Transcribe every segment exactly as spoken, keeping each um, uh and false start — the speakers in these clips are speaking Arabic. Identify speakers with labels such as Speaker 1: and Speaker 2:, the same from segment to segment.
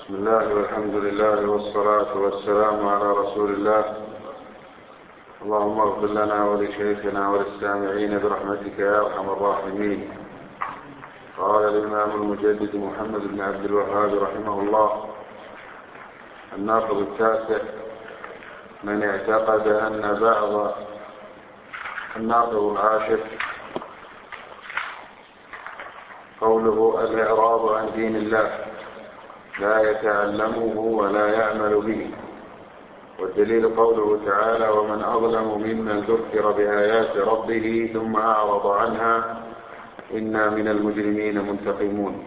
Speaker 1: بسم الله والحمد لله والصلاة والسلام على رسول الله. اللهم اغفر لنا ولشيخنا وللسامعين برحمتك يا أرحم الراحمين. قال الإمام المجدد محمد بن عبد الوهاب رحمه الله: الناقض التاسع: من اعتقد أن بعض الناقض العاشر قوله الإعراض عن دين الله لا يتعلمه ولا يعمل به. والدليل قوله تعالى: ومن أظلم ممن ذكر بآيات ربه ثم أعرض عنها إنا من المجرمين منتقمون.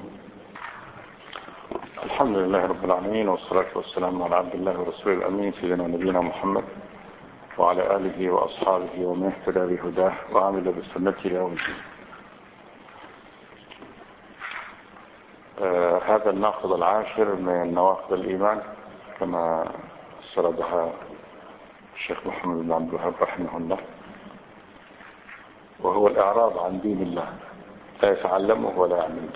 Speaker 2: الحمد لله رب العالمين، والصلاة والسلام على عبد الله ورسوله الأمين سيدنا ونبينا محمد وعلى آله وأصحابه ومن اهتدى بهداه وعمل بسنته يوم الدين. آه هذا الناقض العاشر من نواقض الإيمان كما سردها الشيخ محمد بن عبد الوهاب رحمه الله، وهو الإعراض عن دين الله لا يتعلمه ولا يعمله.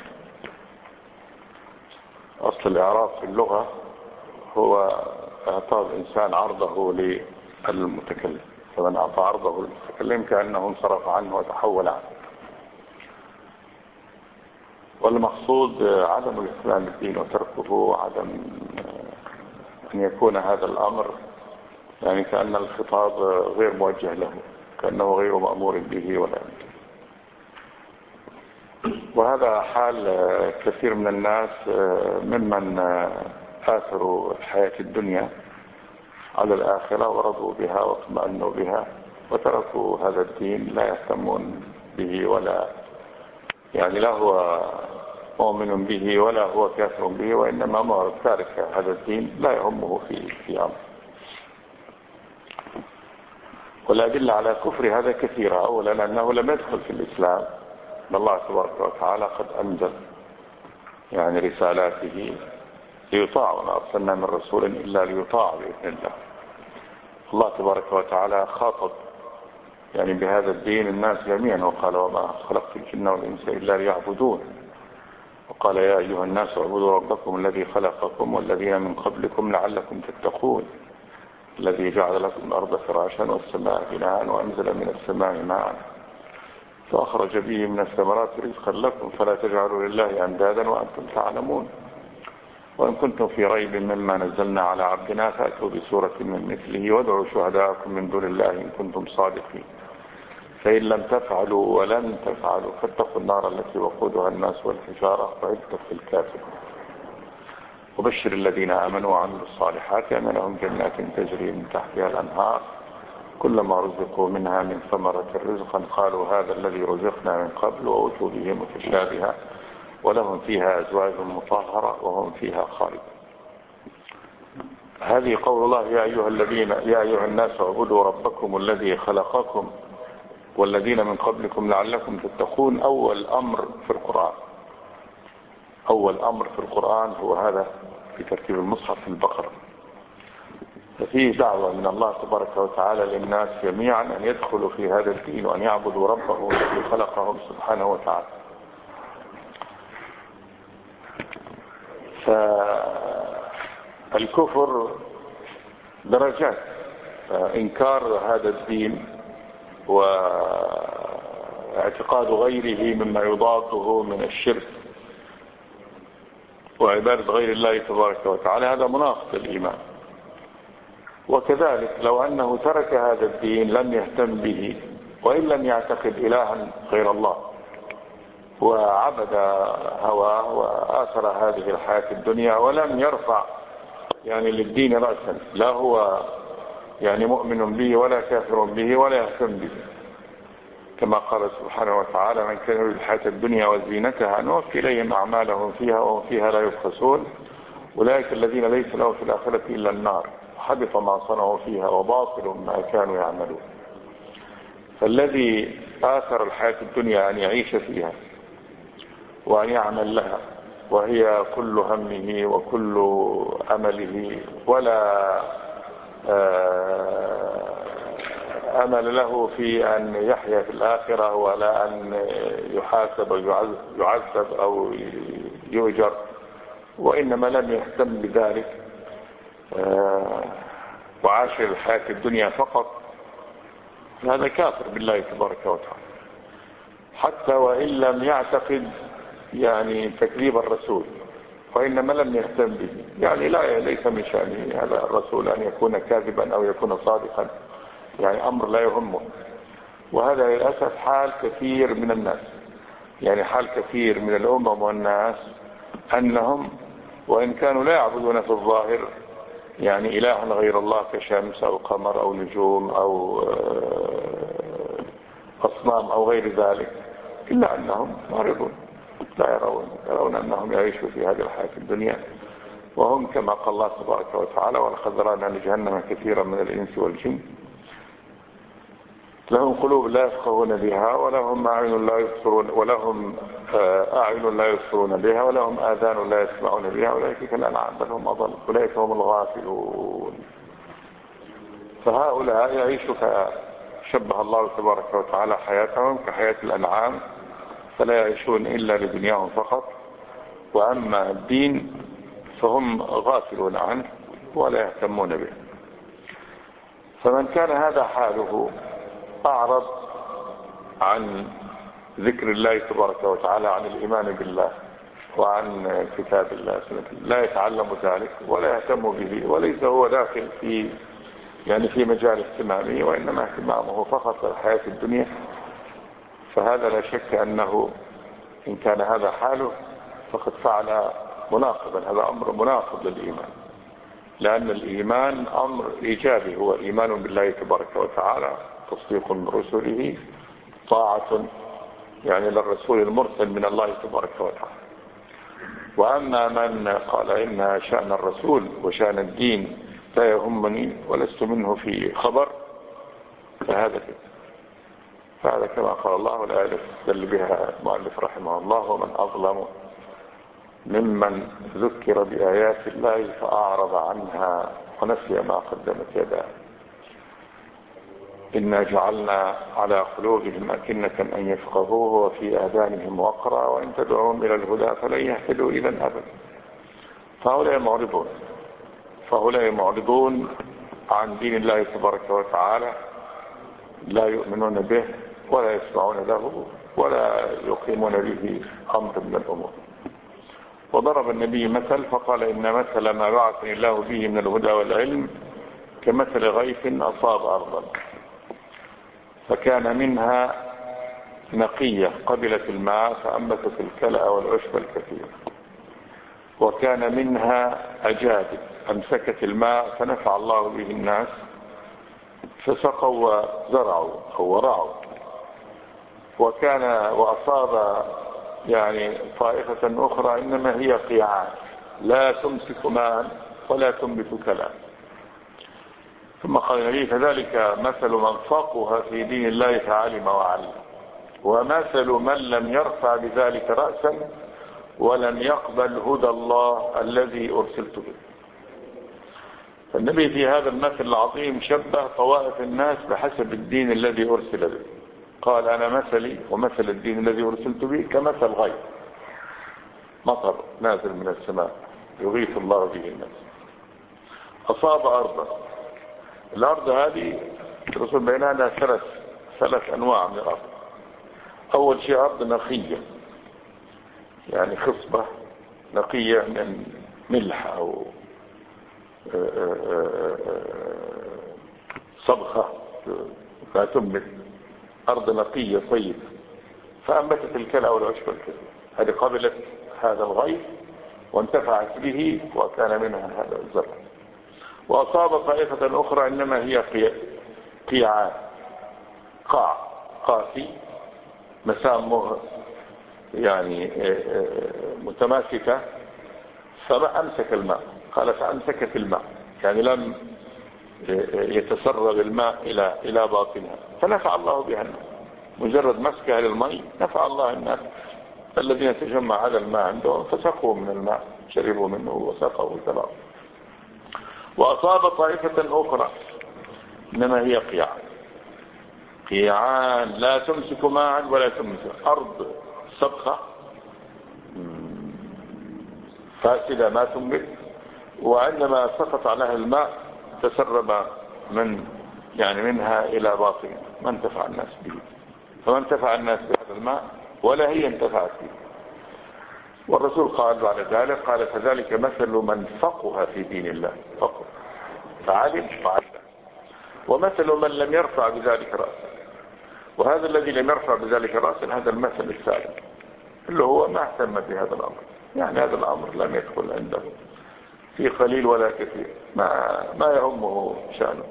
Speaker 2: أصل الإعراض في اللغة هو إعطاء الإنسان عرضه للمتكلم، فمن أعطى عرضه للمتكلم كأنه انصرف عنه وتحول عنه. والمقصود عدم الاهتمام بالدين وتركه، وعدم أن يكون هذا الأمر يعني كأن الخطاب غير موجه له، كأنه غير مأمور به ولا يمكن. وهذا حال كثير من الناس ممن آثروا الحياة الدنيا على الآخرة ورضوا بها واطمأنوا بها وتركوا هذا الدين، لا يهتمون به ولا يعني لا هو مؤمن به ولا هو كافر به، وإنما معرض تارك هذا الدين لا يهمه في في أمر. والأدلة على كفر هذا كثيرة. أولا أنه لم يدخل في الإسلام، الله تبارك وتعالى قد أنزل يعني رسالاته ليطاع، وما أرسلنا من رسول إلا ليطاع بإذن الله. الله تبارك وتعالى خاطب يعني بهذا الدين الناس جميعا، وقال: وما خلقت الجن والإنس إلا ليعبدون. وقال: يا أيها الناس اعبدوا ربكم الذي خلقكم والذين من قبلكم لعلكم تتقون، الذي جعل لكم الأرض فراشا والسماء بناء وأنزل من السماء ماء فأخرج به من الثمرات رزقا لكم فلا تجعلوا لله أندادا وأنتم تعلمون. وإن كنتم في ريب مما نزلنا على عبدنا فأتوا بسورة من مثله وادعوا شهداءكم من دون الله إن كنتم صادقين، فإن لم تفعلوا ولن تفعلوا فاتقوا النار التي وقودها الناس والحجارة وعدت للكافرين. وبشر الذين آمنوا وعملوا الصالحات أن لهم جنات تجري من تحتها الأنهار كلما رزقوا منها من ثمرة رزقا قالوا هذا الذي رزقنا من قبل وأتوا به متشابها ولهم فيها أزواج مطهرة وهم فيها خالدون. هذه قول الله: يا أيها الذين يا أيها الناس اعبدوا ربكم الذي خلقكم والذين من قبلكم لعلكم تتقون. أول أمر في القرآن أول أمر في القرآن هو هذا في ترتيب المصحف في البقرة. ففيه دعوة من الله تبارك وتعالى للناس جميعا أن يدخلوا في هذا الدين وأن يعبدوا ربهم الذي خلقهم سبحانه وتعالى. فالكفر درجات، إنكار هذا الدين واعتقاد غيره مما يضاده من الشرك وعبادة غير الله تبارك وتعالى هذا مناقض الإيمان. وكذلك لو أنه ترك هذا الدين لم يهتم به وإن لم يعتقد إلها غير الله وعبد هواه وآثر هذه الحياة الدنيا ولم يرفع يعني للدين رأسا، لا هو يعني مؤمن به ولا كافر به ولا يهتم به، كما قال سبحانه وتعالى: من كان يريد الحياة الدنيا وزينتها نوفي إليهم أعمالهم فيها وهم فيها لا يبخسون أولئك الذين ليس لهم في الآخرة إلا النار حبط ما صنعوا فيها وباطل ما كانوا يعملون. فالذي آثر الحياة الدنيا أن يعيش فيها وأن يعمل لها وهي كل همه وكل أمله ولا أمل له في أن يحيا في الآخرة ولا أن يحاسب أو يعذب أو يؤجر وإنما لم يهتم بذلك وعاش الحياة الدنيا فقط، هذا كافر بالله تبارك وتعالى، حتى وإن لم يعتقد يعني تكذيب الرسول، وإنما لم يهتم به. يعني لا ليس من شأنه هذا الرسول أن يكون كاذبا أو يكون صادقا، يعني أمر لا يهمه. وهذا للأسف حال كثير من الناس، يعني حال كثير من الأمم والناس أنهم وإن كانوا لا يعبدون في الظاهر يعني إلها غير الله كشمس أو قمر أو نجوم أو أصنام أو غير ذلك، إلا أنهم معرضون لا يرون يرون أنهم يعيشوا في هذه الحياة الدنيا، وهم كما قال الله تبارك وتعالى: ولقد رأنا لجهنم كثيرا من الإنس والجن لهم قلوب لا يفقهون بها ولهم أعين لا يبصرون ولهم أعين لا يبصرون بها ولهم آذان لا يسمعون بها أولئك كالأنعام بل هم أضل أولئك هم الغافلون. فهؤلاء يعيشوا شبه الله تبارك وتعالى حياتهم كحياة الأنعام، فلا يعيشون إلا لدنياهم فقط، وأما الدين فهم غافلون عنه ولا يهتمون به. فمن كان هذا حاله أعرض عن ذكر الله تبارك وتعالى، عن الإيمان بالله وعن كتاب الله سنة الله، لا يتعلم ذلك ولا يهتم به، وليس هو داخل في يعني في مجال اهتمامه، وإنما اهتمامه فقط الحياة الدنيا، فهذا لا شك أنه إن كان هذا حاله فقد فعل مناقضا، هذا أمر مناقض للإيمان، لأن الإيمان أمر إيجابي، هو إيمان بالله تبارك وتعالى، تصديق برسله، طاعة يعني للرسول المرسل من الله تبارك وتعالى. وأما من قال إن شأن الرسول وشأن الدين لا يهمني ولست منه في خبر، فهذا كده فهذا كما قال الله والآية دل بها المؤلف رحمه الله: ومن أظلم ممن ذكر بآيات الله فأعرض عنها ونسي ما قدمت يداه إنا جعلنا على قلوبهم أكنة أن يفقهوه وفي آذانهم وقرا وإن تدعوهم إلى الهدى فلن يهتدوا إذا أبدا. فهؤلاء معرضون فهؤلاء معرضون عن دين الله تبارك وتعالى، لا يؤمنون به ولا يسمعون له ولا يقيمون به أمر من الأمور. وضرب النبي مثل فقال: إن مثل ما بعثني الله به من الهدى والعلم كمثل غيث أصاب أرضا فكان منها نقية قبلت الماء فأنبتت الكلأ والعشب الكثير، وكان منها أجادب أمسكت الماء فنفع الله به الناس فسقوا وزرعوا أو ورعوا، وكان وأصاب يعني طائفة أخرى إنما هي قيعان لا تمسك ماء ولا تنبت كلام. ثم قال النبي: فذلك مثل من فقه في دين الله فعلم وعلم، ومثل من لم يرفع بذلك رأسا ولم يقبل هدى الله الذي أرسلت به. فالنبي في هذا المثل العظيم شبه طوائف الناس بحسب الدين الذي أرسل به. قال: أنا مثلي ومثل الدين الذي أرسلت به كمثل غيث مطر نازل من السماء يغيث الله به الناس أصاب أرضا. الأرض هذه الرسول بينها لها ثلاث ثلاث أنواع من الأرض. أول شيء أرض نقية، يعني خصبة نقية من ملح أو صبخة لا تنبت، أرض نقية طيبة فأنبتت الكلأ والعشب الكثير، هذه قبلت هذا الغيث وانتفعت به وكان منها هذا الزرع. وأصاب طائفة أخرى إنما هي قيعان، قاع قاسي مسامه يعني متماسكة فأمسك الماء. قال: فأمسكت الماء يعني لم يتسرب الماء إلى إلى باطنها فنفع الله بها الناس، مجرد مسكها للماء نفع الله الناس الذين تجمع هذا الماء عندهم فسقوا من الماء، شربوا منه وسقوا وسلام. وأصاب طائفة أخرى إنما هي قيعان قيعان لا تمسك ماء ولا تمسك، أرض سبخة فاسدة ما تنبت، وعندما سقط عليها الماء تسرب من يعني منها إلى باطن ما انتفع الناس به، فما انتفع الناس بهذا الماء ولا هي انتفعت به. والرسول قال بعد ذلك قال فذلك مثل من فقه في دين الله، فقه فعلم وعلم، ومثل من لم يرفع بذلك رأسا. وهذا الذي لم يرفع بذلك رأسا هذا المثل الثالث اللي هو ما اهتم بهذا الأمر، يعني هذا الأمر لم يدخل عنده في قليل ولا كثير، ما, ما يهمه شأنه،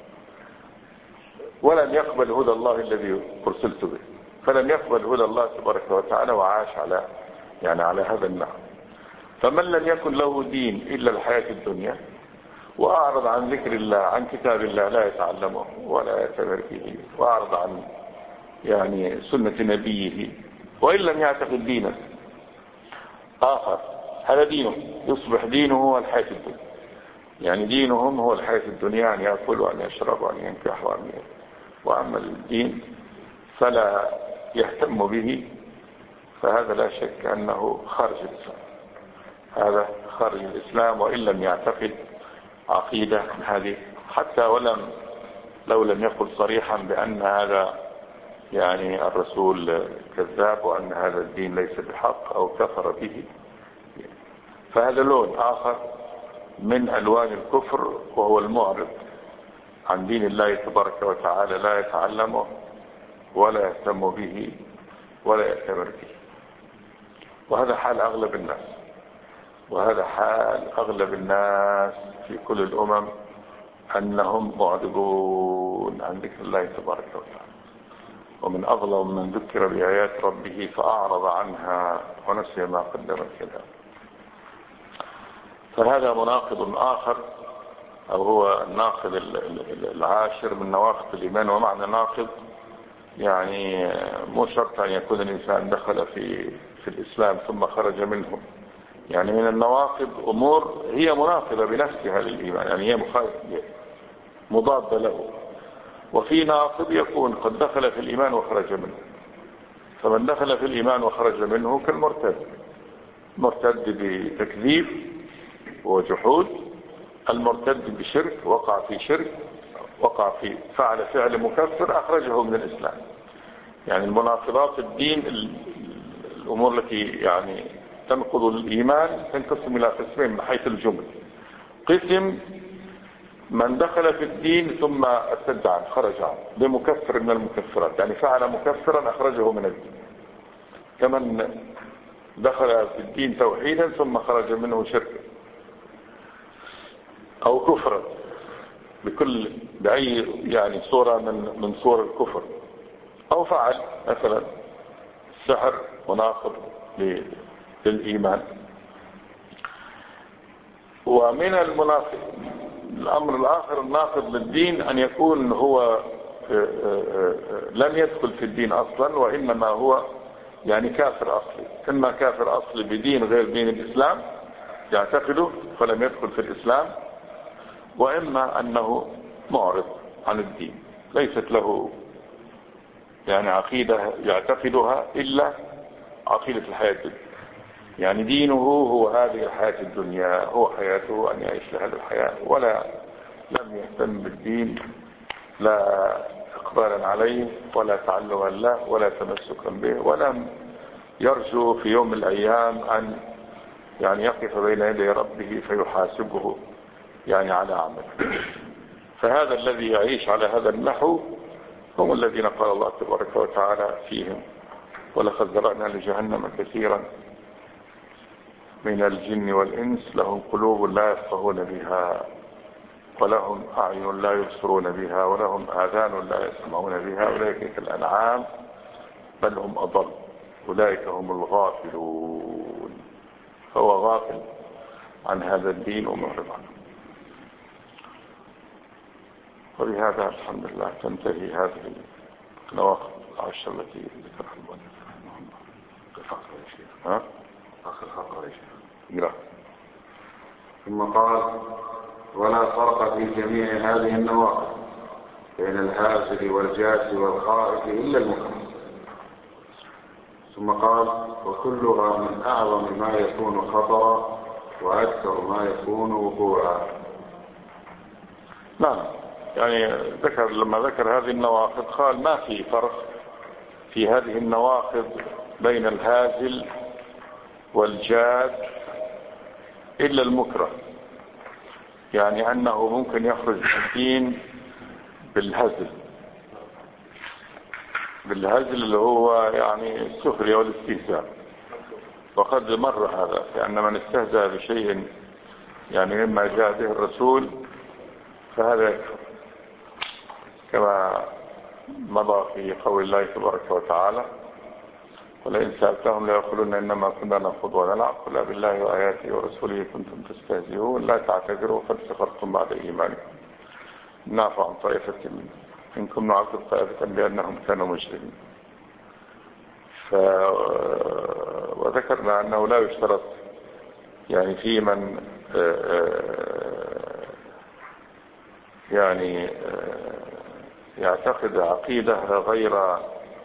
Speaker 2: ولم يقبل هدى الله الذي أرسلت به، فلم يقبل هدى الله تبارك وتعالى وعاش على يعني على هذا النحو. فمن لم يكن له دين إلا الحياة الدنيا وأعرض عن ذكر الله عن كتاب الله لا يتعلمه ولا يعتبر به، وأعرض عن يعني سنة نبيه، وإن لم يعتقد دينا آخر هذا دينه، يصبح دينه هو الحياة الدنيا، يعني دينهم هو الحياة الدنيا، أن يأكل وأن يشرب وأن ينكح وأن يأكل. وأما الدين فلا يهتم به، فهذا لا شك أنه خارج الإسلام، هذا خارج الإسلام وإن لم يعتقد عقيدة هذه، حتى ولم لو لم يقل صريحا بأن هذا يعني الرسول كذاب وأن هذا الدين ليس بحق أو كفر به، فهذا لون آخر من ألوان الكفر، وهو المعرض عن دين الله تبارك وتعالى، لا يتعلمه ولا يهتم به ولا يأتمر به. وهذا حال أغلب الناس، وهذا حال أغلب الناس في كل الأمم، أنهم معرضون عن ذكر الله تبارك وتعالى. ومن أظلم من ذكر بآيات ربه فأعرض عنها ونسي ما قدمت يداه. فهذا مناقض آخر، أو هو الناقض العاشر من نواقض الإيمان. ومعنى ناقض يعني مو شرط أن يكون الإنسان دخل في في الإسلام ثم خرج منه، يعني من النواقض أمور هي مناقضة بنفسها للإيمان، يعني هي مضادة له. وفي ناقض يكون قد دخل في الإيمان وخرج منه، فمن دخل في الإيمان وخرج منه كالمرتد، مرتد بتكذيب وجحود، المرتد بشرك وقع في شرك، وقع في فعل فعل مكفر أخرجه من الإسلام. يعني المناقضات الدين الأمور التي يعني تنقض الإيمان تنقسم إلى قسمين من حيث الجمل. قسم من دخل في الدين ثم ارتد عنه خرج عنه بمكفر من المكفرات، يعني فعل مكفرا أخرجه من الدين، كمن دخل في الدين توحيدا ثم خرج منه شركا أو كفرا بكل بأي يعني صورة من من صور الكفر، أو فعل مثلا السحر مناقض للإيمان. ومن المناقض الأمر الآخر الناقض للدين أن يكون هو لم يدخل في الدين أصلا، وإنما هو يعني كافر أصلي، إما كافر أصلي بدين غير دين الإسلام يعتقده فلم يدخل في الإسلام، وإما أنه معرض عن الدين ليست له يعني عقيدة يعتقدها إلا عقيدة الحياة الدنيا، يعني دينه هو هذه الحياة الدنيا، هو حياته أن يعيش لهذه الحياة، ولا لم يهتم بالدين لا إقبالا عليه ولا تعلما له ولا تمسكا به، ولم يرجو في يوم من الأيام أن يعني يقف بين يدي ربه فيحاسبه يعني على عمله. فهذا الذي يعيش على هذا النحو هم الذين قال الله تبارك وتعالى فيهم ولقد ذرأنا لجهنم كثيرا من الجن والإنس لهم قلوب لا يفقهون بها ولهم أعين لا يبصرون بها ولهم آذان لا يسمعون بها أولئك كالأنعام بل هم أضل أولئك هم الغافلون. فهو غافل عن هذا الدين ومعرض عنه. وبهذا الحمد لله تنتهي هذه النواقض العشر التي ذكرها المؤلف رحمه الله. ها؟
Speaker 1: آخر حلقة يا شيخ. ثم قال ولا فرق في جميع هذه النواقض بين الهازل والجاس والخائف إلا المكره. ثم قال وكلها من أعظم ما يكون خطرا وأكثر ما يكون وقوعا.
Speaker 2: نعم، يعني ذكر لما ذكر هذه النواقض قال ما في فرق في هذه النواقض بين الهازل والجاد إلا المكره، يعني أنه ممكن يخرج من الدين بالهزل، بالهزل اللي هو يعني السخرية والاستهزاء. وقد مر هذا، لأن من استهزأ بشيء يعني مما جاء به الرسول فهذا يكفر، كما مضى في قول الله تبارك وتعالى: ولئن سألتهم ليقولون إنما كنا نخوض ونلعب قل بالله وآياته ورسوله كنتم تستهزئون لا تعتذروا قد كفرتم بعد إيمانكم نعفو عن طائفة منكم نعذب طائفة بأنهم كانوا مجرمين. ف... وذكرنا أنه لا يشترط يعني في من يعني يعتقد عقيدة غير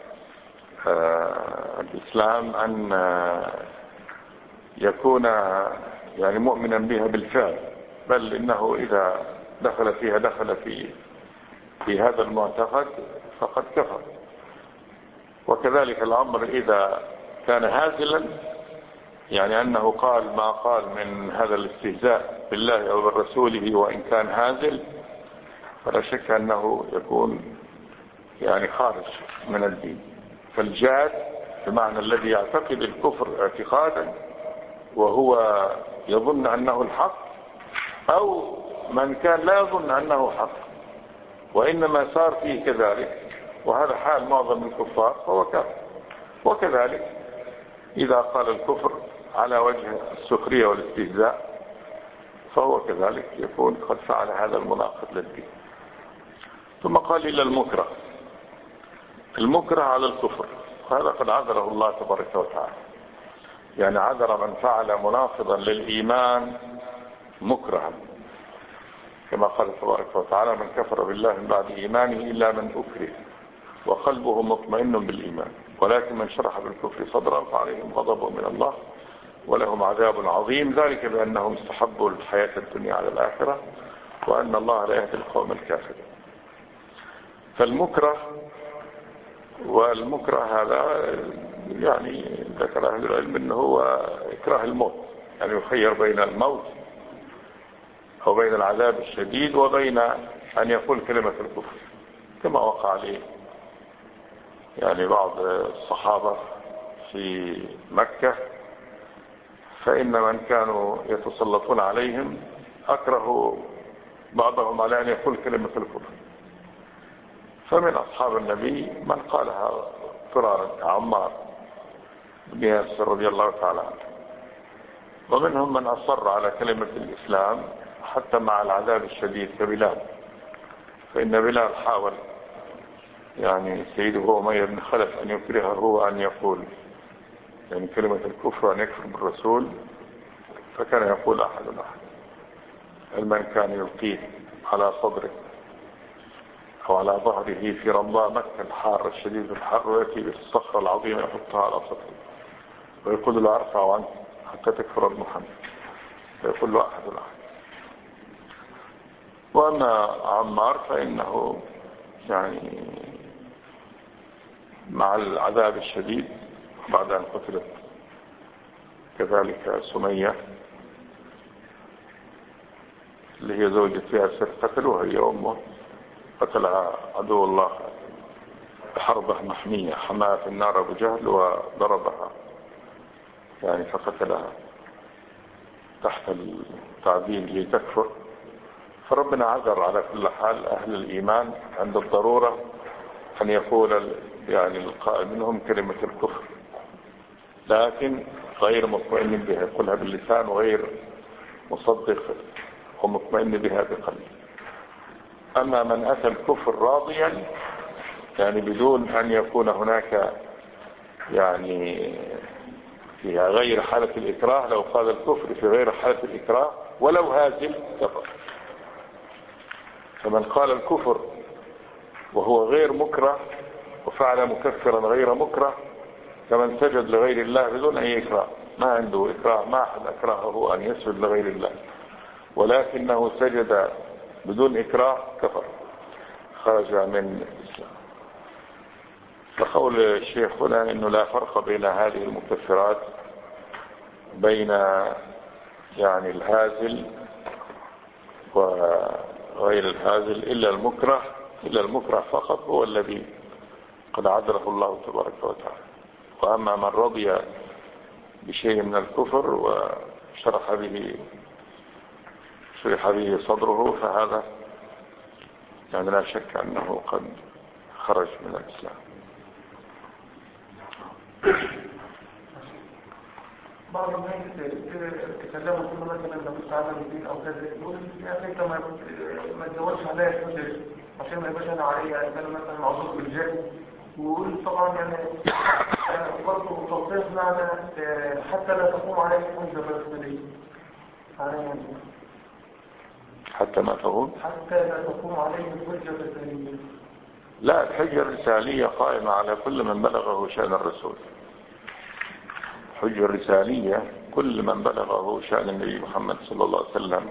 Speaker 2: الإسلام أن يكون يعني مؤمنا بها بالفعل، بل إنه إذا دخل فيها دخل في في هذا المعتقد فقد كفر. وكذلك الأمر إذا كان هازلا، يعني أنه قال ما قال من هذا الاستهزاء بالله أو برسوله وإن كان هازل، فلا شك أنه يكون يعني خارج من الدين. فالجاد بمعنى الذي يعتقد الكفر اعتقادا وهو يظن أنه الحق، أو من كان لا يظن أنه حق وإنما صار فيه كذلك، وهذا حال معظم الكفار، فهو كافر. وكذلك إذا قال الكفر على وجه السخرية والاستهزاء فهو كذلك يكون قد فعل هذا المناقض للدين. ثم قال إلى المكره، المكره على الكفر، وهذا قد عذره الله تبارك وتعالى، يعني عذر من فعل مناقضا للإيمان مكرها، كما قال تبارك وتعالى: من كفر بالله من بعد إيمانه إلا من أكره وقلبه مطمئن بالإيمان ولكن من شرح بالكفر صدرا فعليهم غضب من الله ولهم عذاب عظيم ذلك بأنهم استحبوا الحياة الدنيا على الآخرة وأن الله لا يهدي القوم الكافرين. فالمكره، والمكره هذا يعني ذكر أهل العلم أنه هو إكراه الموت، يعني يخير بين الموت أو بين العذاب الشديد وبين أن يقول كلمة الكفر، كما وقع عليه يعني بعض الصحابة في مكة، فإن من كانوا يتسلطون عليهم أكرهوا بعضهم على أن يقول كلمة الكفر، فمن أصحاب النبي من قالها فرارا عمار بن ياسر رضي الله تعالى عنه، ومنهم من أصر على كلمة الإسلام حتى مع العذاب الشديد كبلال، فإن بلال حاول يعني سيده أمية بن خلف أن يكرهه وأن يقول يعني كلمة الكفر وأن يكفر بالرسول، فكان يقول أحد أحد المن كان يلقيه على صدره أو على ظهره في رمضاء مكة الحار الشديد الحر، ويأتي بالصخرة العظيمة يحطها على صدره ويقول له أرفع عنك حتى تكفر بمحمد، فيقول له أحد أحد. وأما عمار فإنه يعني مع العذاب الشديد بعد أن قتلت كذلك سمية اللي هي زوجة ياسر قتلوها هي أمه، قتلها عدو الله بحربة محمية، حماها في النار أبو جهل وضربها يعني فقتلها تحت التعذيب لتكفر. فربنا عذر على كل حال أهل الإيمان عند الضرورة أن يقول يعني القائل منهم كلمة الكفر، لكن غير مطمئن بها، يقولها باللسان وغير مصدق ومطمئن بها بقلبه. أما من أتى الكفر راضيا يعني بدون أن يكون هناك يعني في غير حالة الإكراه، لو قال الكفر في غير حالة الإكراه ولو هازل كفر. فمن قال الكفر وهو غير مكره وفعل مكفرا غير مكره كمن سجد لغير الله بدون أي إكراه، ما عنده إكراه، ما أحد أكرهه أن يسجد لغير الله، ولكنه سجد بدون إكراه كفر، خرج من الإسلام. فقول الشيخ هنا إنه لا فرق بين هذه المكفرات بين يعني الهازل وغير الهازل إلا المكره، إلا المكره فقط هو الذي قد عذره الله تبارك وتعالى. وأما من رضي بشيء من الكفر وشرح به شرح به صدره فهذا يعني لا شك أنه قد خرج من الإسلام.
Speaker 3: بعض الناس تكلموا كل مثلا لو استعمل الدين او كذا يقول يا اخي انت ما تزودش عليا حجج عشان ما يبقاش انا عليا انا مثلا معذور بالجهل، ويقول طبعا يعني برضه توضيح معنى حتى لا تقوم عليك حجه رسميه.
Speaker 2: حتى ما تقوم
Speaker 3: حتى لا تقوم عليك حجه رسميه.
Speaker 2: لا، الحجه الرساليه قائمه على كل من بلغه شأن الرسول. الحجة الرسالية كل من بلغه شأن النبي محمد صلى الله عليه وسلم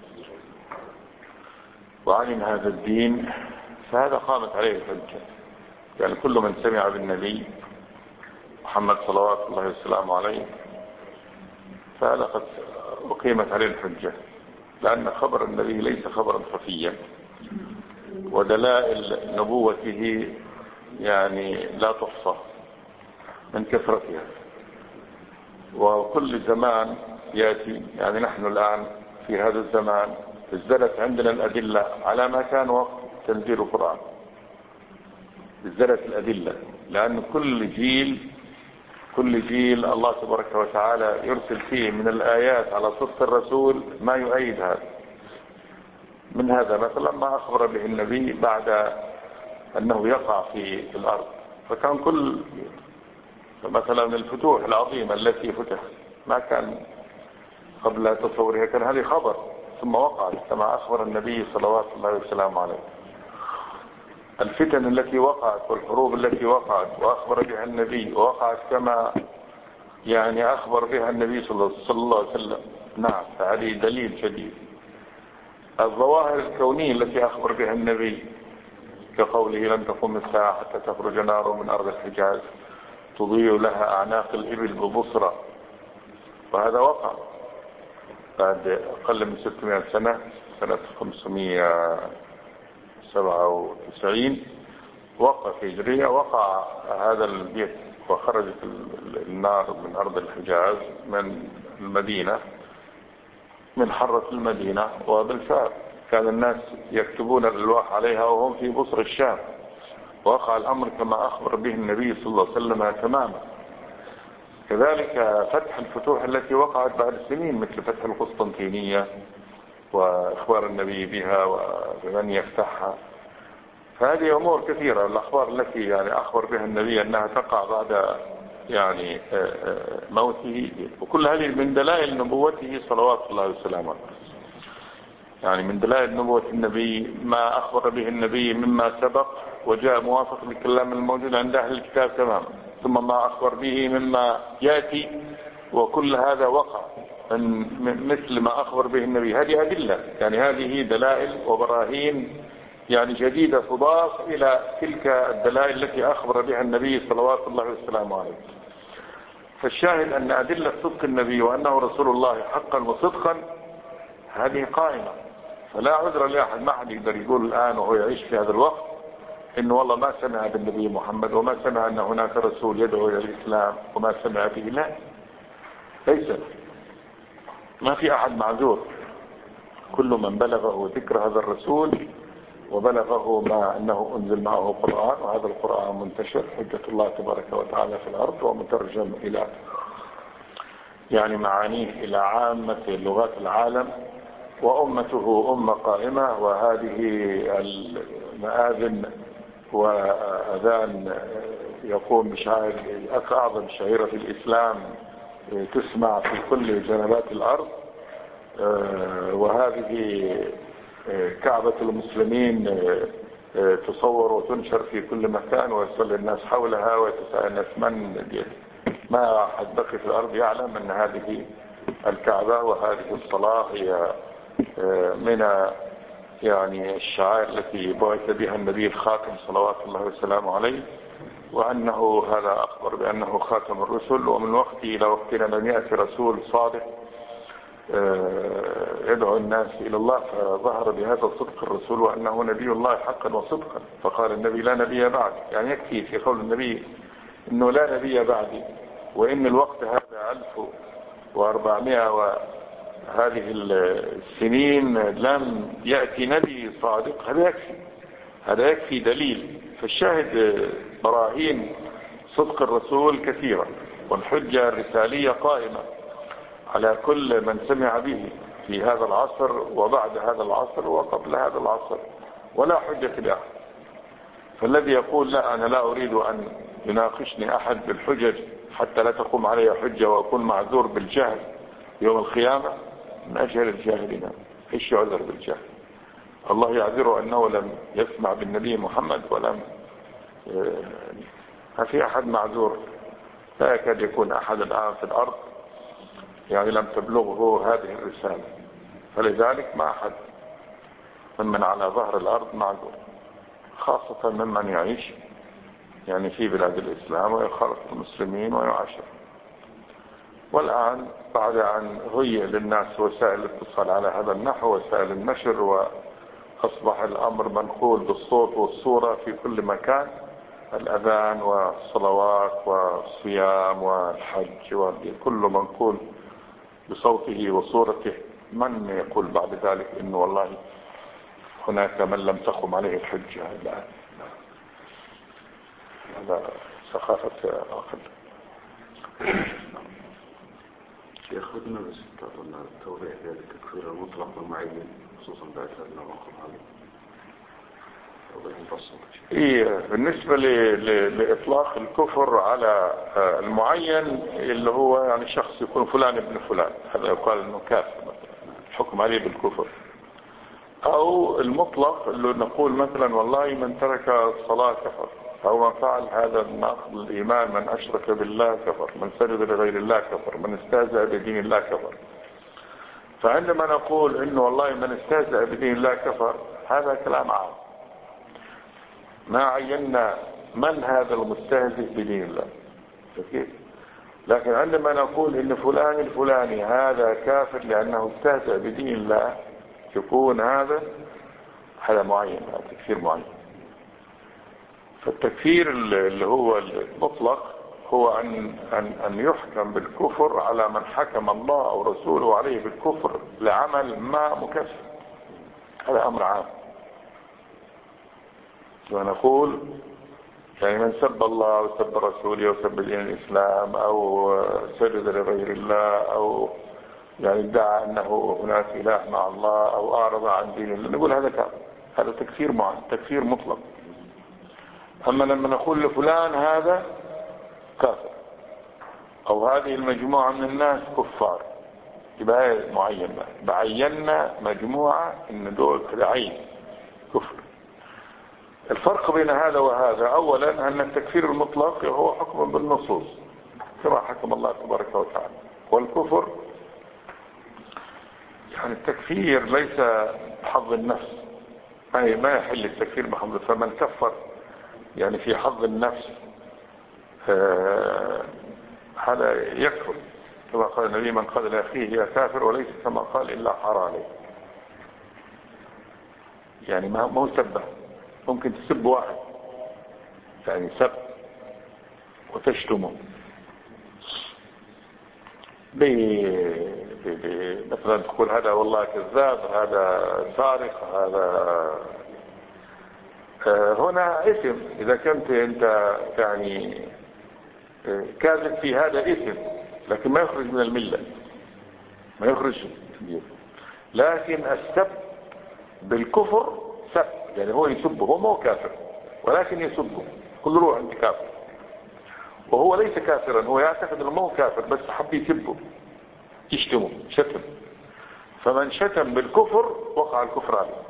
Speaker 2: وعلم هذا الدين فهذا قامت عليه الحجة. يعني كل من سمع بالنبي محمد صلوات الله وسلامه عليه فهذا قد أقيمت عليه الحجة، لأن خبر النبي ليس خبرا خفيا، ودلائل نبوته يعني لا تحصى من كثرتها. وكل زمان يأتي، يعني نحن الآن في هذا الزمان ازدلت عندنا الأدلة على ما كان وقت تنزيل القرآن، ازدلت الأدلة، لأن كل جيل كل جيل الله تبارك وتعالى يرسل فيه من الآيات على صدق الرسول ما يؤيد هذا. من هذا مثلا ما أخبر به النبي بعد أنه يقع في الأرض، فكان كل مثلا الفتوح العظيمة التي فتحت ما كان قبل تصورها، كان هذه خبر ثم وقعت كما أخبر النبي صلوات الله وسلامه عليه. الفتن التي وقعت والحروب التي وقعت وأخبر بها النبي ووقعت كما يعني أخبر بها النبي صلى الله عليه وسلم. نعم، فهذه دليل شديد. الظواهر الكونية التي أخبر بها النبي كقوله لن تقوم الساعة حتى تخرج نار من أرض الحجاز تضيء لها أعناق الإبل ببصرة، وهذا وقع بعد أقل من ستمائة سنة، سنة خمسمائة وسبعة وتسعين وقع في هجرية، وقع هذا البيت وخرجت النار من أرض الحجاز من المدينة من حرة المدينة، وبالفعل كان الناس يكتبون الألواح عليها وهم في بصر الشام، وقع الأمر كما أخبر به النبي صلى الله عليه وسلم تماما. كذلك فتح الفتوح التي وقعت بعد سنين مثل فتح القسطنطينية وإخبار النبي بها وبمن يفتحها، فهذه أمور كثيرة. الأخبار التي يعني أخبر بها النبي أنها تقع بعد يعني موته، وكل هذه من دلائل نبوته صلوات الله وسلامه. يعني من دلائل نبوة النبي ما أخبر به النبي مما سبق وجاء موافق للكلام الموجود عند أهل الكتاب تماما، ثم ما أخبر به مما يأتي، وكل هذا وقع مثل ما أخبر به النبي. هذه أدلة، يعني هذه دلائل وبراهين يعني جديدة تضاف إلى تلك الدلائل التي أخبر بها النبي صلوات الله وسلامه عليه. فالشاهد أن أدلة صدق النبي وأنه رسول الله حقا وصدقا هذه قائمة، فلا عذر لأحد. ما حد يقدر يقول الآن وهو يعيش في هذا الوقت إنه والله ما سمع بالنبي محمد وما سمع أن هناك رسول يدعو إلى الإسلام وما سمع به. لا، ليس، ما في أحد معذور. كل من بلغه ذكر هذا الرسول وبلغه ما أنه أنزل معه قرآن، وهذا القرآن منتشر حجة الله تبارك وتعالى في الأرض ومترجم إلى يعني معانيه إلى عامة لغات العالم، وأمته أمة قائمة، وهذه المآذن وأذان يقوم بشعائر أعظم شعيرة في الإسلام تسمع في كل جنبات الأرض، وهذه كعبة المسلمين تصور وتنشر في كل مكان ويصلي الناس حولها ويتساءل الناس من ما أحد بقي في الأرض يعلم أن هذه الكعبة وهذه الصلاة هي من يعني الشعائر التي بعث بها النبي الخاتم صلوات الله وسلامه عليه، وأنه هذا أخبر بأنه خاتم الرسل، ومن وقته إلى وقتنا لم يأتي رسول صادق يدعو الناس إلى الله فظهر بهذا الصدق الرسول وأنه نبي الله حقا وصدقا. فقال النبي لا نبي بعد، يعني يكفي في قول النبي أنه لا نبي بعدي، وإن الوقت هذا ألف وأربعمائة وهذه السنين لم يأتي نبي صادق، هذا يكفي، هذا يكفي دليل. فالشاهد براهين صدق الرسول كثيرة، والحجة الرسالية قائمة على كل من سمع به في هذا العصر وبعد هذا العصر وقبل هذا العصر، ولا حجة لأحد. فالذي يقول لا أنا لا أريد أن يناقشني أحد بالحجج حتى لا تقوم علي حجة وأكون معذور بالجهل يوم القيامة، من أجهل الجاهلين. إيش يعذر بالجهل؟ الله يعذره أنه لم يسمع بالنبي محمد ولم ما في أحد معذور، لا يكاد يكون أحد الآن في الأرض يعني لم تبلغه هذه الرسالة. فلذلك ما أحد ممن على ظهر الأرض معذور، خاصة ممن يعيش يعني في بلاد الإسلام ويخالط المسلمين ويعاشر. والآن بعد أن هيئ للناس وسائل الاتصال على هذا النحو وسائل النشر، وأصبح الأمر منقول بالصوت والصورة في كل مكان، الأذان والصلوات والصيام والحج وكل منقول بصوته وصورته، من يقول بعد ذلك إنه والله هناك من لم تقم عليه الحجة؟ لا، هذا سخافة عقل.
Speaker 1: شيخ بدنا بس تعطينا توضيح هذا التكفير المطلق والمعين خصوصا بعد هذا الموقف هذا توضيح مفصل.
Speaker 2: إيه بالنسبة لإطلاق الكفر على المعين اللي هو يعني شخص يكون فلان ابن فلان، هذا يقال إنه كافر مثلا، الحكم عليه بالكفر. أو المطلق اللي نقول مثلا والله من ترك الصلاة كفر، أو من فعل هذا ناقض الإيمان، من أشرك بالله كفر، من سجد لغير الله كفر، من استهزأ بدين الله كفر. فعندما نقول إنه والله من استهزأ بدين الله كفر، هذا كلام عام، ما عينا من هذا المستهزئ بدين الله. لكن عندما نقول إن فلان الفلاني هذا كافر لأنه استهزأ بدين الله، يكون هذا هذا معين، هذا تكفير معين. فالتكفير اللي هو المطلق هو أن, أن, أن يحكم بالكفر على من حكم الله أو رسوله عليه بالكفر لعمل ما مكفر، هذا أمر عام. ونقول يعني من سب الله وسب رسوله وسب دين الإسلام أو سجد لغير الله أو يعني ادعى أنه هناك إله مع الله أو أعرض عن دين الله، نقول هذا كافر، هذا تكفير معين، تكفير مطلق. أما لما نقول لفلان هذا كافر أو هذه المجموعة من الناس كفار، يبقى معين، بعيننا مجموعة إن دول عين كفر. الفرق بين هذا وهذا أولا أن التكفير المطلق هو حكم بالنصوص كما حكم الله تبارك وتعالى، والكفر يعني التكفير ليس بحظ النفس، ما يحل التكفير بحظ. فمن كفر يعني في حظ النفس هذا يكفر، كما قال النبي من قال لأخيه يا كافر وليس كما قال إلا حار عليه. يعني ما هو سبه، ممكن تسب واحد يعني سب وتشتمه مثلا تقول هذا والله كذاب، هذا سارق، هذا هنا اسم. إذا كنت أنت يعني كاذب في هذا اسم، لكن ما يخرج من الملة، ما يخرج. لكن السب بالكفر سب، يعني هو يسبه، هو مو كافر ولكن يسبه، كل روح أنت كافر، وهو ليس كافرا، هو يعتقد أنه مو كافر بس حب يسبه يشتمه شتم. فمن شتم بالكفر وقع الكفر عليه.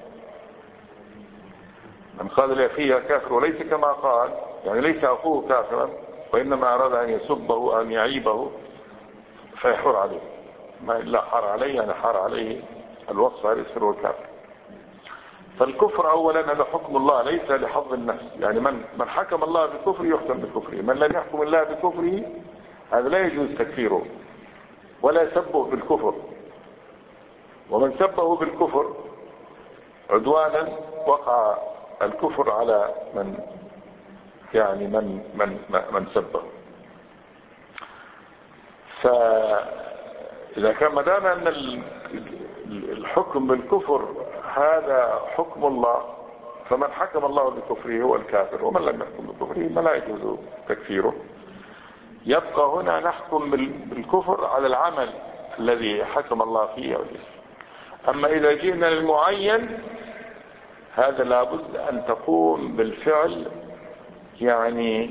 Speaker 2: من قال لأخيه كافر وليس كما قال، يعني ليس أخوه كافرا وإنما أراد أن يسبه أن يعيبه فيحور عليه، ما إلا حار عليه يعني حار عليه الوصف هذا يصير هو كافر. فالكفر أولا هذا حكم الله ليس لحظ النفس، يعني من من حكم الله بكفره يحكم بكفره، من لم يحكم الله بكفره هذا لا يجوز تكفيره ولا سبه بالكفر. ومن سبه بالكفر عدوانا وقع الكفر على من يعني من من من سبه. فإذا كان ما دام أن الحكم بالكفر هذا حكم الله، فمن حكم الله بكفره هو الكافر، ومن لم يحكم بكفره ما لا يجوز تكفيره. يبقى هنا نحكم بالكفر على العمل الذي حكم الله فيه. أما إذا جئنا للمعين هذا لابد أن تقوم بالفعل يعني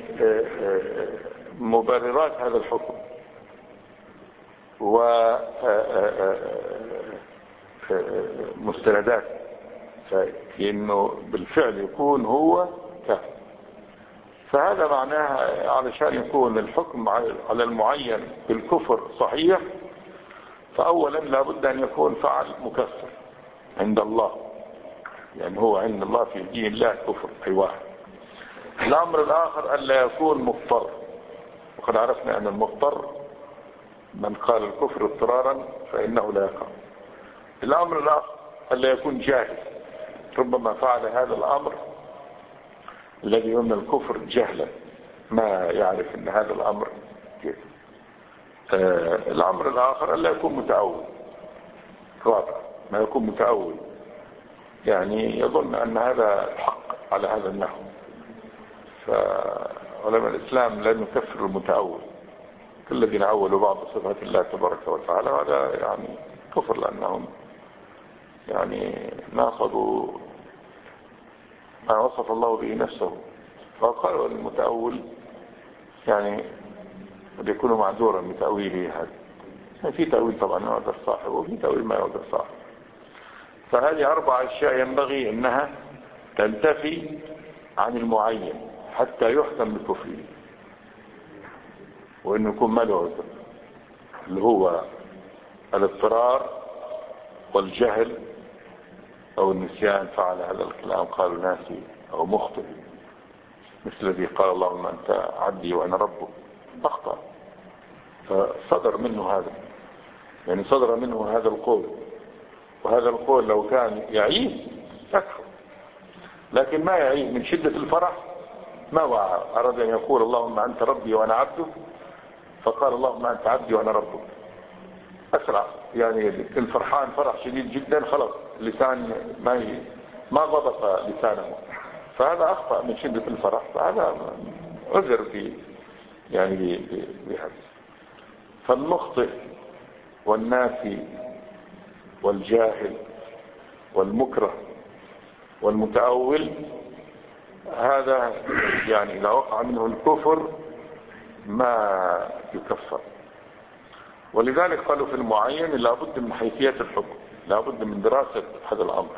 Speaker 2: مبررات هذا الحكم ومستندات، فإنه بالفعل يكون هو كافر. فهذا معناها علشان يكون الحكم على المعين بالكفر صحيح، فأولا لابد أن يكون فعل مكفر عند الله، يعني هو عند الله في دين الله كفر أي واحد. الأمر الآخر ألا يكون مضطر، وقد عرفنا أن المضطر من قال الكفر اضطرارا فإنه لا يقع. الأمر الآخر ألا يكون جاهل، ربما فعل هذا الأمر الذي يمنع الكفر جهلا، ما يعرف أن هذا الأمر كيف. آه الأمر الآخر ألا يكون متأول، رابع ما يكون متأول، يعني يظن أن هذا الحق على هذا النحو. فعلماء الإسلام لا يكفر المتأول، كل الذين أولوا بعض صفات الله تبارك وتعالى هذا يعني كفر، لأنهم يعني ناقضوا ما وصف الله به نفسه. فقالوا المتأول يعني قد يكون معذورا بتأويله هذا، يعني في تأويل طبعا يقدر صاحبه وفي تأويل ما يقدر صاحبه. فهذه أربع أشياء ينبغي أنها تنتفي عن المعين حتى يحكم بكفره، وأنه يكون ما له عذر، اللي هو الاضطرار والجهل أو النسيان، فعل هذا الكلام قالوا ناسي أو مخطئ، مثل الذي قال اللهم أنت عبدي وأنا ربك، أخطأ فصدر منه هذا، يعني صدر منه هذا القول، وهذا القول لو كان يعيب يكفر، لكن ما يعيب من شدة الفرح ما وعى، أراد أن يقول اللهم أنت ربي وأنا عبدك، فقال اللهم أنت عبدي وأنا ربك، أسرع، يعني الفرحان فرح شديد جدا، خلاص لسان ما ي... ما ضبط لسانه، فهذا أخطأ من شدة الفرح، فهذا عذر في يعني بهذا. فالمخطئ والناسي والجاهل والمكره والمتأول هذا يعني إذا وقع منه الكفر ما يكفر. ولذلك قالوا في المعين لابد من حيثيات الحكم، لابد من دراسة هذا الأمر،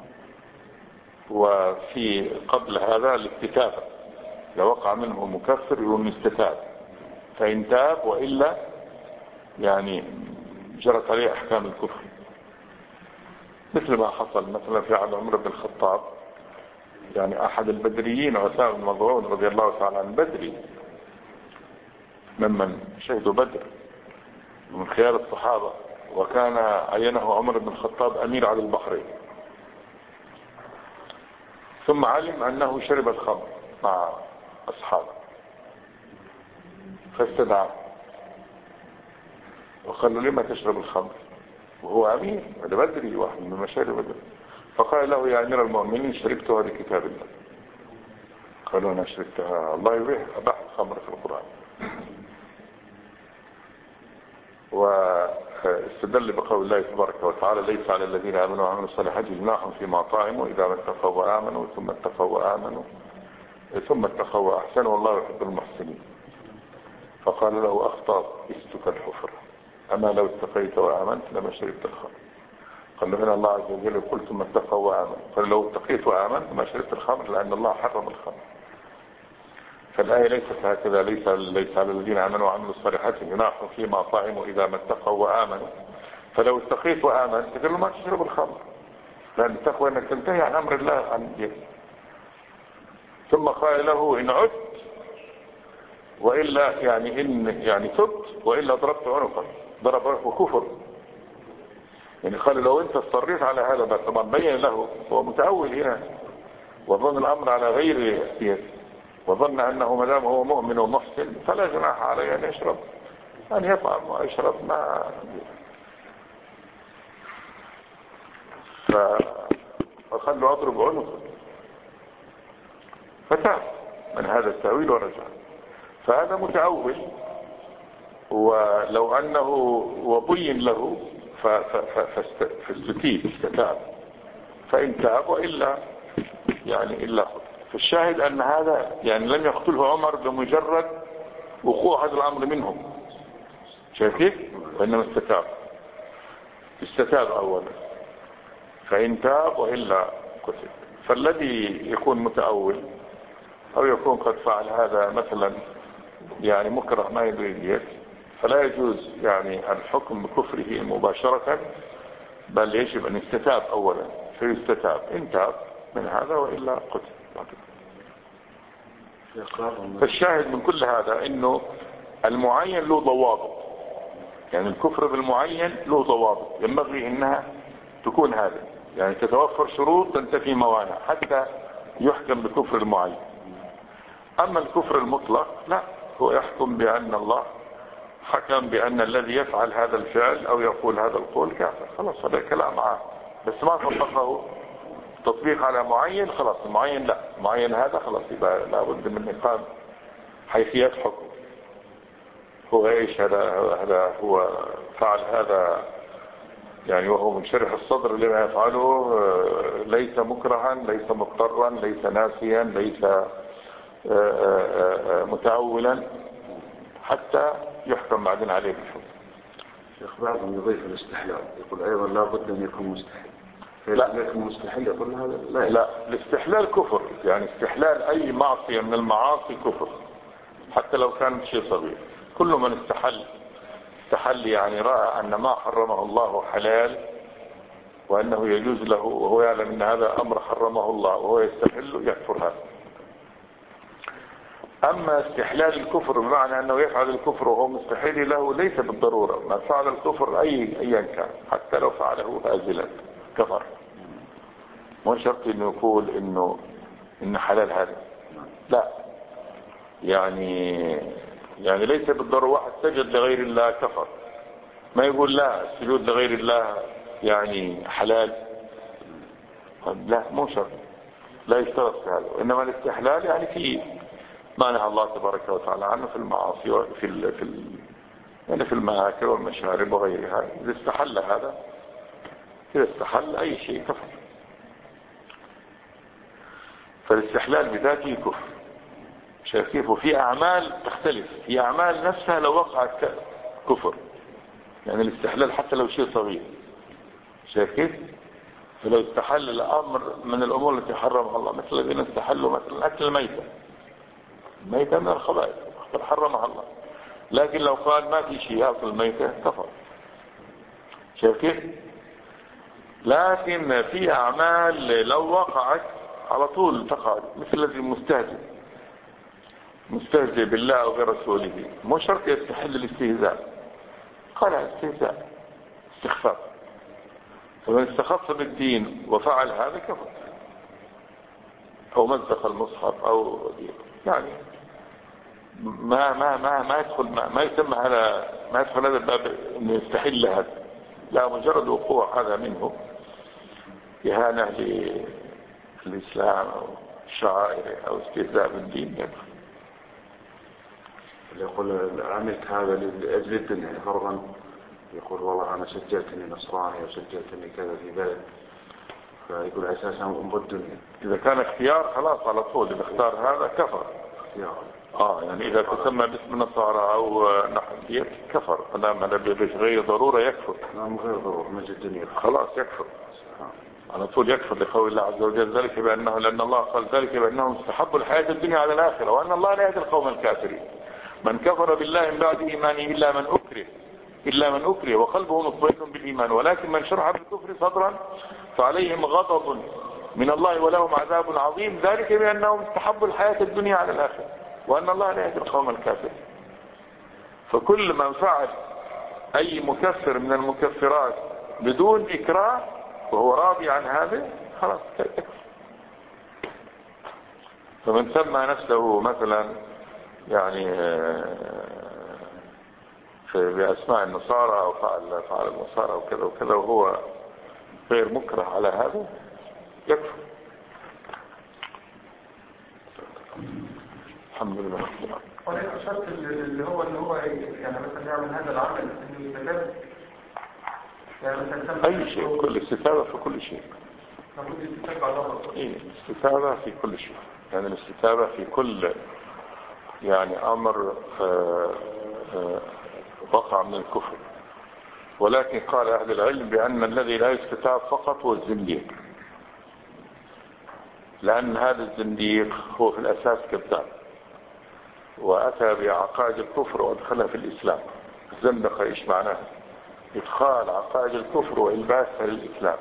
Speaker 2: وفي قبل هذا الاكتتاب، لو وقع منه مكفر يقول استتاب، فإن تاب وإلا يعني جرت عليه أحكام الكفر، مثل ما حصل مثلا في عهد عمر بن الخطاب، يعني أحد البدريين عثمان بن مظعون رضي الله تعالى عن بدري ممن شهدوا بدر من خيار الصحابة، وكان عينه عمر بن الخطاب أمير على البحرين، ثم علم أنه شرب الخمر مع أصحابه فاستدعاه وقال له لما تشرب الخمر وهو أمير، هذا بدري واحد من مشارب بدر، فقال له يا أمير المؤمنين شربتها لكتاب الله. قالوا أنا شربتها، الله يبيح أباح الخمر في القرآن. واستدل بقول الله تبارك وتعالى ليس على الذين آمنوا وعملوا الصالحات جناح فيما طعموا إذا ما اتقوا وآمنوا ثم اتقوا وآمنوا ثم اتقوا وأحسنوا والله يحب المحسنين. فقال له أخطأت استك الحفر، أما لو اتقيت وآمنت لما شربت الخمر. قال له هنا الله عز وجل قل ثم اتقوا وآمنوا، قال لو اتقيت وآمنت ما شربت الخمر، لأن الله حرم الخمر. فالآية ليست هكذا، ليس ليس على الذين آمنوا وعملوا الصالحات جناح فيما طعموا إذا ما اتقوا وآمنوا. فلو اتقيت وآمنت تقول له ما تشرب الخمر، لأن التقوى أنك تنتهي عن أمر الله عن دين. ثم قال له إن عدت وإلا يعني إن يعني تبت وإلا ضربت عنقك، ضرب عنقه كفر. يعني قال لو أنت اضطريت على هذا، بس طبعا بين له هو متأول هنا وظن الأمر على غير احتياج، وظن أنه مدام هو مؤمن ومحسن فلا جناح عليه أن يشرب، أن يطعم ويشرب ما. فقال له أضرب عنقه، فتاب من هذا التأويل ورجع. فهذا متأول، ولو أنه وبين له فاستتيب استتاب، فإن تاب وإلا يعني إلا خذ. فالشاهد أن هذا يعني لم يقتله عمر بمجرد وقوع هذا الأمر منهم، شايف كيف؟ وإنما استتاب استتاب أولا، فإن تاب وإلا قتل. فالذي يكون متأول أو يكون قد فعل هذا مثلا يعني مكره ما يريد، فلا يجوز يعني الحكم بكفره مباشرة، بل يجب أن يستتاب أولا، فيستتاب إن تاب من هذا وإلا قتل. فالشاهد من كل هذا إنه المعين له ضوابط، يعني الكفر بالمعين له ضوابط ينبغي إنها تكون هذا، يعني تتوفر شروط تنتفي موانع حتى يحكم بكفر المعين. أما الكفر المطلق لا، هو يحكم بأن الله حكم بأن الذي يفعل هذا الفعل أو يقول هذا القول كافر، خلاص هذا كلام معه، بس ما طبقه تطبيق على معين، خلاص المعين لا، معين هذا خلاص يبقى لابد من إقام حيثيات حكم. هو ايش هذا؟ هذا هو فعل هذا يعني وهو منشرح الصدر لما يفعله، ليس مكرها، ليس مضطرا، ليس ناسيا، ليس متأولا، حتى يحكم بعدين عليه بالحكم.
Speaker 1: شيخ بعضهم يضيف الاستحلال، يقول أيضا لا بد أن يكون مستحيل.
Speaker 2: لا
Speaker 1: يكون مستحيل، يقول هذا لا,
Speaker 2: لا الاستحلال كفر، يعني استحلال أي معصية من المعاصي كفر حتى لو كانت شيء صغير. كل من استحل استحل يعني رأى أن ما حرمه الله حلال وأنه يجوز له وهو يعلم أن هذا أمر حرمه الله وهو يستحله، يكفر هذا. أما استحلال الكفر بمعنى أنه يفعل الكفر وهو مستحيل له، ليس بالضرورة. ما فعل الكفر أي أيا كان حتى لو فعله هازلا كفر، مو شرط إنه يقول إنه إنه حلال هذا، لا. يعني يعني ليس بالضرورة واحد سجد لغير الله كفر، ما يقول لا السجود لغير الله يعني حلال، لا مو شرط، لا يشترط في هذا. إنما الاستحلال يعني في ما نهى الله تبارك وتعالى عنه في المعاصي وفي ال في ال يعني في المآكل والمشارب وغيرها. إذا استحل هذا، إذا استحل أي شيء كفر. فالاستحلال بذاته كفر، شايف كيف؟ وفي أعمال تختلف، في أعمال نفسها لو وقعت كفر، يعني الاستحلال حتى لو شيء صغير، شايف كيف؟ فلو استحل الأمر من الأمور التي حرمها الله، مثل الذين استحلوا مثلا أكل الميتة، الميتة من الخبائث قد حرمها الله، لكن لو قال ما في شيء يأكل الميتة كفر، شايف كيف؟ لكن في أعمال لو وقعت على طول تقع، مثل الذي مستهزئ مستهزئ بالله أو برسوله، مو شرط يستحل الاستهزاء، قال استهزاء استخفاف. فمن استخف بالدين وفعل هذا كفر، أو مزق المصحف أو يعني ما ما ما ما يدخل ما, ما يسمى هذا، ما يدخل هذا الباب إنه يستحل هذا، لا، مجرد وقوع هذا منه إهانة للإسلام أو شعائره أو استهزاء بالدين يدخل.
Speaker 1: يقول عملت هذا لأجل الدنيا فرضا، يقول والله أنا سجلتني نصراني وسجلتني كذا في بلد، فيقول أساسا أم الدنيا.
Speaker 2: إذا كان اختيار خلاص على طول، إذا اختار هذا كفر.
Speaker 1: اختيار
Speaker 2: آه يعني إذا تسمى باسم النصارى أو نحن كفر، أنا ما بغير ضرورة يكفر.
Speaker 1: نعم غير ضرورة، مجد الدنيا
Speaker 2: خلاص يكفر. على طول يكفر لقول الله عز وجل ذلك بأنه لأن الله قال ذلك بأنهم استحبوا الحياة الدنيا على الآخرة وأن الله لا يهدي القوم الكافرين. من كفر بالله من بعد إيمانه إلا من أكره إلا من أكره وقلبه مطمئن بالإيمان ولكن من شرح بالكفر صدرا فعليهم غضب من الله ولهم عذاب عظيم ذلك بأنهم استحبوا الحياة الدنيا على الآخرة وأن الله لا يهدي القوم الكافرين. فكل من فعل أي مكفر من المكفرات بدون إكراه وهو راضي عن هذا خلاص يكفر. فمن سمى نفسه مثلا يعني بأسماء النصارى أو فعل, فعل النصارى وكذا وكذا وهو غير مكره على هذا يكفر. الحمد لله رب العالمين.
Speaker 3: ولكن الشرط اللي هو اللي هو يعني مثلا يعمل هذا العمل انه يستجاب يعني مثلا
Speaker 2: اي شيء كل استتابة في كل شيء.
Speaker 3: المفروض يستجاب على الله.
Speaker 2: ايه الاستتابة في كل شيء يعني الاستتابة في كل يعني امر آآ آآ وقع من الكفر. ولكن قال اهل العلم بان الذي لا يستتاب فقط هو الزنديق لان هذا الزنديق هو في الاساس كذاب واتى بعقائد الكفر وادخلها في الاسلام. الزندقة ايش معناها؟ ادخال عقائد الكفر والباسها للاسلام.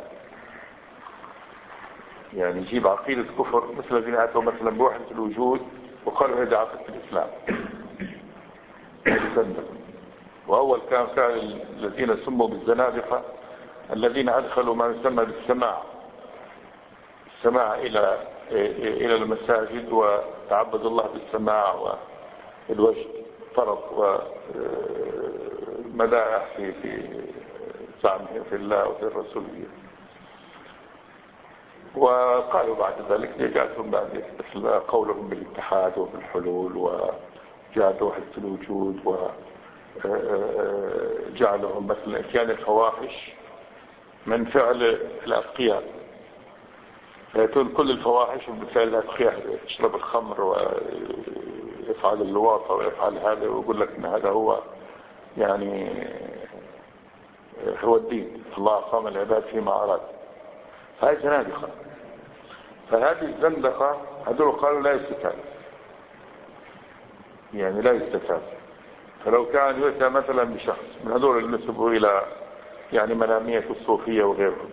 Speaker 2: يعني يجيب عقيدة كفر مثل الذين اتوا مثلا بوحدة الوجود وقالوا هذه عقيدة الاسلام. الزندقة. واول كان فعل الذين سموا بالزنادقة الذين ادخلوا ما يسمى بالسماع السماع الى الى المساجد وتعبد الله بالسماع والوجد فرض ومدائح في في زعمهم في الله وفي الرسولية. وقالوا بعد ذلك جاءتهم بعد قولهم بالاتحاد وبالحلول وجاءت وحدة الوجود وجعلهم مثل اتيان الفواحش من فعل الأتقياء فيكون كل الفواحش بفعل الأتقياء يشرب الخمر ويفعل اللواطة ويفعل هذا ويقول لك ان هذا هو يعني هو الدين الله قام العباد فيما أراد. هذه زنادقة. فهذه الزندقة هذول قالوا لا يستتاب يعني لا يستتاب. فلو كان يؤتى مثلا بشخص من هذول اللي نسبوا إلى يعني منامية الصوفية وغيرهم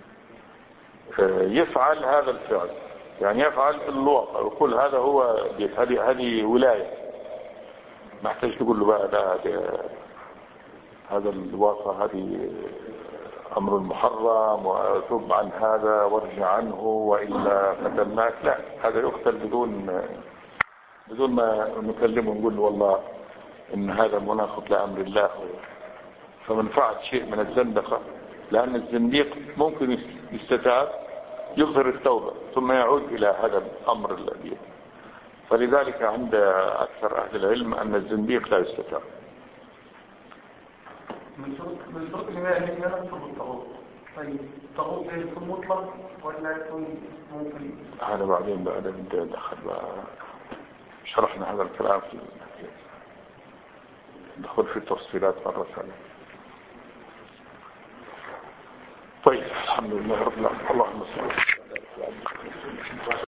Speaker 2: يفعل هذا الفعل يعني يفعل اللواطة ويقول هذا هو هذه هذه ولاية ما احتاج تقول له بقى ده هذا اللواطة هذه أمر محرم وتوب عن هذا وارجع عنه وإلا قتلناك. لا هذا يقتل بدون بدون ما نكلمه ونقول له والله إن هذا مناقض لأمر الله. فمن فعل شيء من الزندقة لأن الزنديق ممكن يستتاب يظهر التوبة ثم يعود إلى هذا الأمر الذي فلذلك عند أكثر أهل العلم أن الزنديق لا يستتاب.
Speaker 3: من شروط من شروط الإيمان أن يكون الطاغوت. طيب الطاغوت يكون مطلق ولا يكون ممكن؟
Speaker 2: هذا بعدين بقى بدي أدخل بقى شرحنا هذا الكلام في ندخل في التفصيلات مرة ثانية. طيب الحمد لله رب العالمين. اللهم صل على